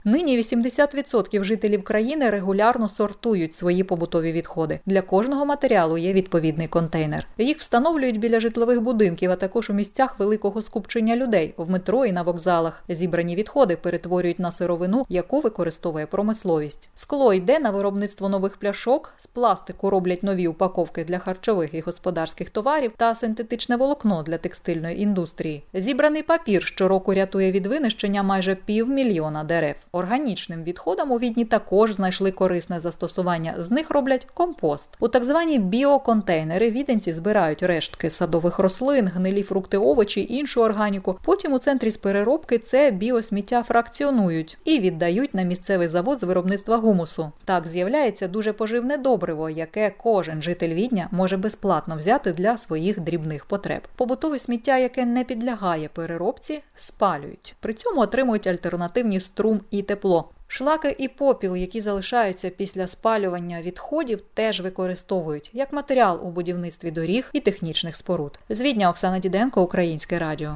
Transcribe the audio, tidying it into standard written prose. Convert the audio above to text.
Нині 80% жителів країни регулярно сортують свої побутові відходи. Для кожного матеріалу є відповідний контейнер. Їх встановлюють біля житлових будинків, а також у місцях великого скупчення людей, в метро і на вокзалах. Зібрані відходи перетворюють на сировину, яку використовує промисловість. Скло йде на виробництво нових пляшок, з пластику роблять нові упаковки для харчових і господарських товарів та синтетичне волокно для текстильної індустрії. Зібраний папір щороку рятує від винищення майже 500 000 дерев. Органічним відходам у Відні також знайшли корисне застосування. З них роблять компост. У так звані біоконтейнери віденці збирають рештки садових рослин, гнилі фрукти, овочі, іншу органіку. Потім у центрі з переробки це біосміття фракціонують і віддають на місцевий завод з виробництва гумусу. Так з'являється дуже поживне добриво, яке кожен житель Відня може безплатно взяти для своїх дрібних потреб. Побутове сміття, яке не підлягає переробці, спалюють. При цьому отримують альтернативні струм і тепло. Шлаки і попіл, які залишаються після спалювання відходів, теж використовують як матеріал у будівництві доріг і технічних споруд. З Відня Оксана Діденко, Українське радіо.